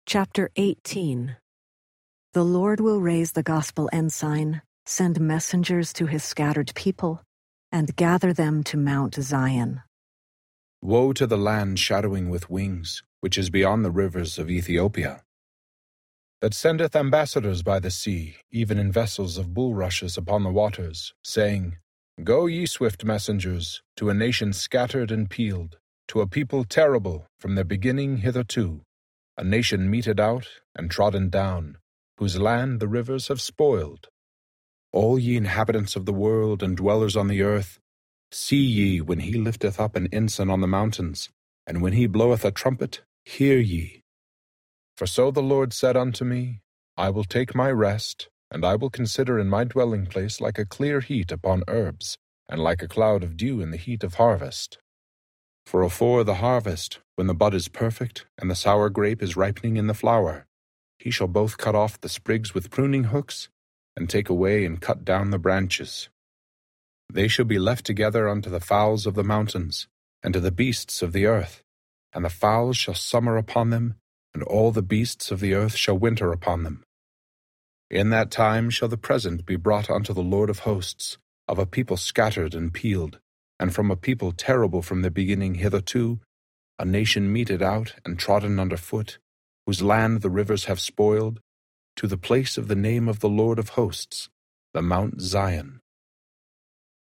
Chapter 18. The Lord will raise the gospel ensign, send messengers to his scattered people, and gather them to Mount Zion. Woe to the land shadowing with wings, which is beyond the rivers of Ethiopia, that sendeth ambassadors by the sea, even in vessels of bulrushes upon the waters, saying, Go ye swift messengers, to a nation scattered and peeled, to a people terrible from their beginning hitherto, a nation meted out and trodden down, whose land the rivers have spoiled. All ye inhabitants of the world and dwellers on the earth, see ye when he lifteth up an ensign on the mountains, and when he bloweth a trumpet, hear ye. For so the Lord said unto me, I will take my rest, and I will consider in my dwelling place like a clear heat upon herbs, and like a cloud of dew in the heat of harvest. For afore the harvest, when the bud is perfect, and the sour grape is ripening in the flower, he shall both cut off the sprigs with pruning hooks, and take away and cut down the branches. They shall be left together unto the fowls of the mountains, and to the beasts of the earth, and the fowls shall summer upon them, and all the beasts of the earth shall winter upon them. In that time shall the present be brought unto the Lord of hosts, of a people scattered and peeled, and from a people terrible from the beginning hitherto, a nation meted out and trodden under foot, whose land the rivers have spoiled, to the place of the name of the Lord of hosts, the Mount Zion.